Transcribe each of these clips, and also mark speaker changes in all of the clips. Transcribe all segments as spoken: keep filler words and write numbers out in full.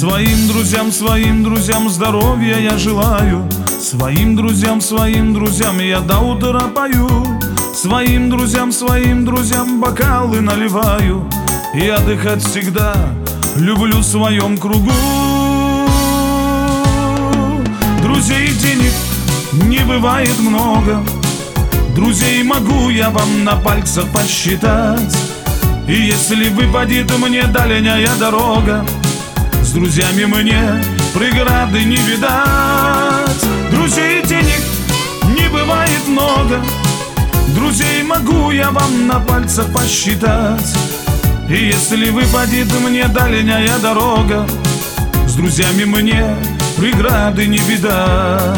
Speaker 1: Своим друзьям, своим друзьям здоровья я желаю. Своим друзьям, своим друзьям я до утра пою. Своим друзьям, своим друзьям бокалы наливаю. И отдыхать всегда люблю в своем кругу. Друзей денег не бывает много, друзей могу я вам на пальцах посчитать. И если выпадет мне дальняя дорога, с друзьями мне преграды не видать. Друзей денег не бывает много, друзей могу я вам на пальцах посчитать. И если выпадет мне дальняя дорога, с друзьями мне преграды не видать.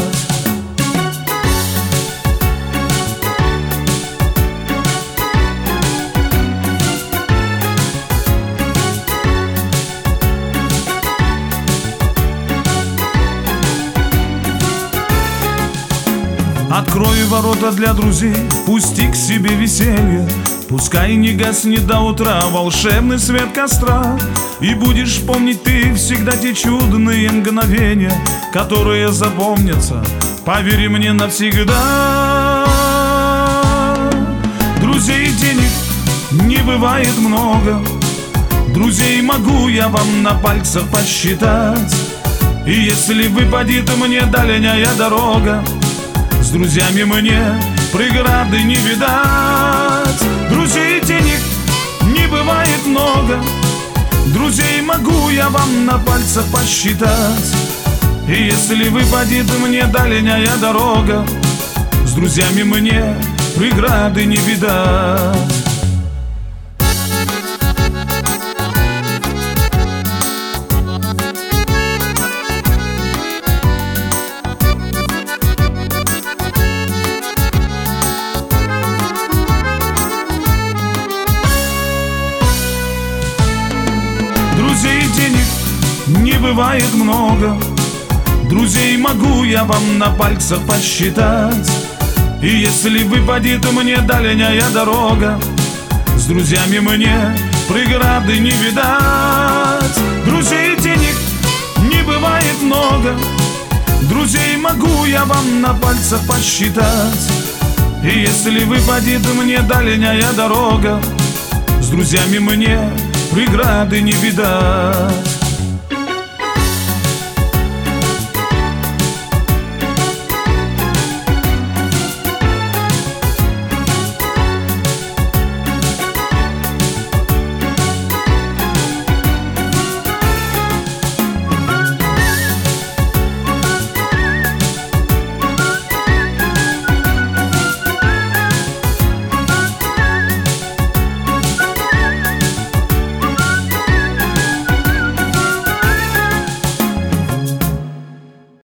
Speaker 1: Открой ворота для друзей, пусти к себе веселье. Пускай не гаснет до утра волшебный свет костра. И будешь помнить ты всегда те чудные мгновения, которые запомнятся, поверь мне, навсегда. Друзей денег не бывает много, друзей могу я вам на пальцах посчитать. И если выпадет мне дальняя дорога, с друзьями мне преграды не видать. Друзей денег не бывает много, друзей могу я вам на пальцах посчитать. И если выпадет мне дальняя дорога, с друзьями мне преграды не видать. Друзей денег не бывает много, друзей могу я вам на пальцах посчитать. И если выпадет мне дальняя дорога, с друзьями мне преграды не видать. Друзей денег не бывает много, друзей могу я вам на пальцах посчитать. И если выпадет мне дальняя дорога, с друзьями мне преграды не видать.